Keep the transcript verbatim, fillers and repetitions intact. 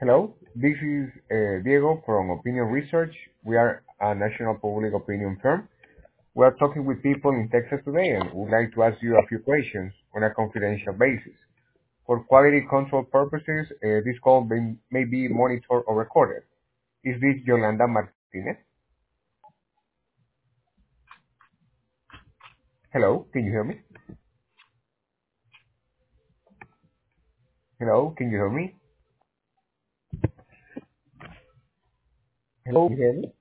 Hello, this is uh, Diego from Opinion Research. We are a national public opinion firm. We are talking with people in Texas today and would like to ask you a few questions on a confidential basis. For quality control purposes, uh, this call may, may be monitored or recorded. Is this Yolanda Martinez? Hello, can you hear me? Hello, can you hear me? Hello, can you hear me?